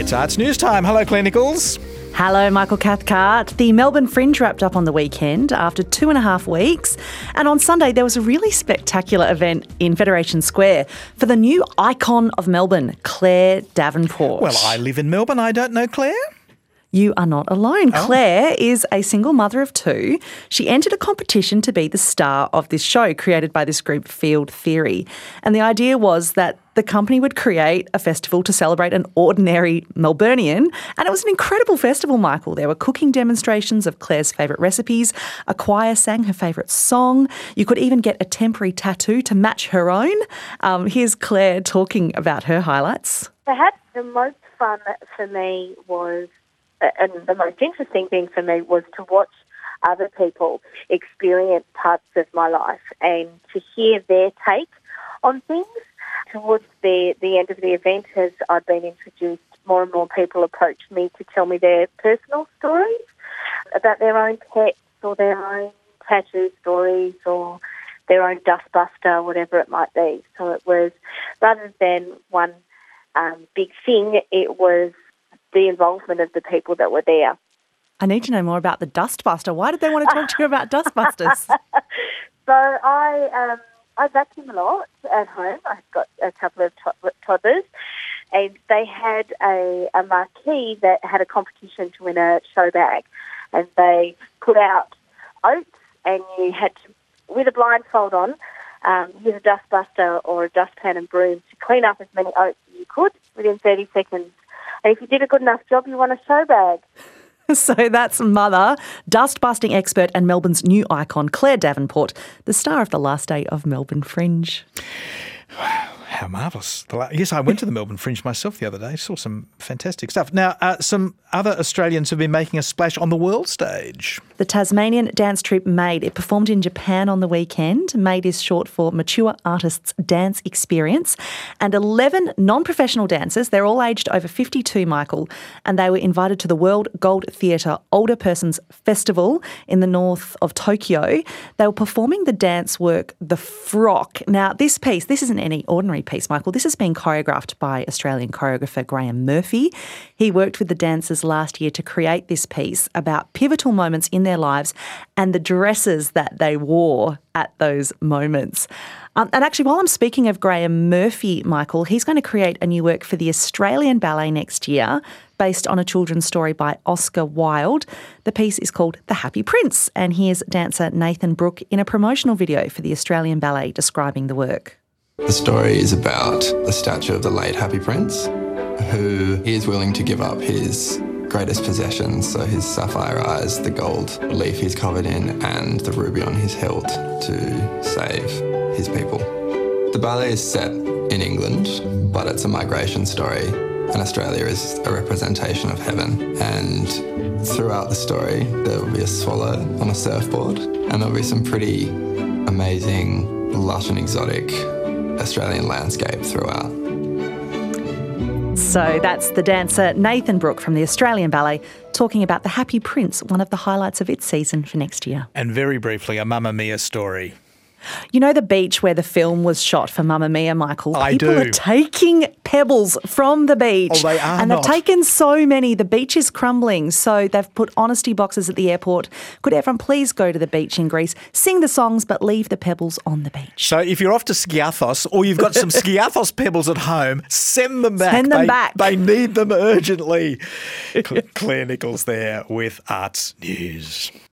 It's Arts News Time. Hello, Claire Nichols. Hello, Michael Cathcart. The Melbourne Fringe wrapped up on the weekend after 2.5 weeks. And on Sunday, there was a really spectacular event in Federation Square for the new icon of Melbourne, Claire Davenport. Well, I live in Melbourne. I don't know Claire. You are not alone. Claire is a single mother of two. She entered a competition to be the star of this show created by this group, Field Theory. And the idea was that the company would create a festival to celebrate an ordinary Melburnian. And it was an incredible festival, Michael. There were cooking demonstrations of Claire's favourite recipes. A choir sang her favourite song. You could even get a temporary tattoo to match her own. Here's Claire talking about her highlights. Perhaps the most fun for me was, and the most interesting thing for me was to watch other people experience parts of my life and to hear their take on things. Towards the end of the event, as I've been introduced, more and more people approach me to tell me their personal stories about their own pets or their own tattoo stories or their own dustbuster, whatever it might be. So it was, rather than one big thing, it was the involvement of the people that were there. I need to know more about the dustbuster. Why did they want to talk to you about dustbusters? So I vacuum a lot at home. I've got a couple of toddlers, and they had a marquee that had a competition to win a show bag, and they put out oats, and you had to, with a blindfold on, use a dustbuster or a dustpan and broom to clean up as many oats as you could within 30 seconds. And if you did a good enough job, you won a show bag. So that's mother, dust-busting expert and Melbourne's new icon, Claire Davenport, the star of the last day of Melbourne Fringe. How marvellous. Yes, I went to the Melbourne Fringe myself the other day. Saw some fantastic stuff. Now, some other Australians have been making a splash on the world stage. The Tasmanian dance troupe MADE, it performed in Japan on the weekend. MADE is short for Mature Artists Dance Experience. And 11 non-professional dancers, they're all aged over 52, Michael, and they were invited to the World Gold Theatre Older Persons Festival in the north of Tokyo. They were performing the dance work, The Frock. Now, this piece, this isn't any ordinary piece, Michael. This has been choreographed by Australian choreographer Graham Murphy. He worked with the dancers last year to create this piece about pivotal moments in their lives and the dresses that they wore at those moments. And actually, while I'm speaking of Graham Murphy, Michael, he's going to create a new work for the Australian Ballet next year based on a children's story by Oscar Wilde. The piece is called The Happy Prince, and here's dancer Nathan Brooke in a promotional video for the Australian Ballet describing the work. The story is about the statue of the late Happy Prince, who is willing to give up his greatest possessions, so his sapphire eyes, the gold leaf he's covered in, and the ruby on his hilt to save his people. The ballet is set in England, but it's a migration story, and Australia is a representation of heaven. And throughout the story, there will be a swallow on a surfboard, and there'll be some pretty amazing, lush and exotic Australian landscape throughout. So that's the dancer Nathan Brooke from the Australian Ballet talking about The Happy Prince, one of the highlights of its season for next year. And very briefly, a Mamma Mia story. You know the beach where the film was shot for Mamma Mia, Michael? I People do. are taking pebbles from the beach. Oh, they are and not. they've taken so many. The beach is crumbling. So they've put honesty boxes at the airport. Could everyone please go to the beach in Greece, sing the songs, but leave the pebbles on the beach? So if you're off to Skiathos or you've got some Skiathos pebbles at home, send them back. Send them back. They need them urgently. Claire Nichols there with Arts News.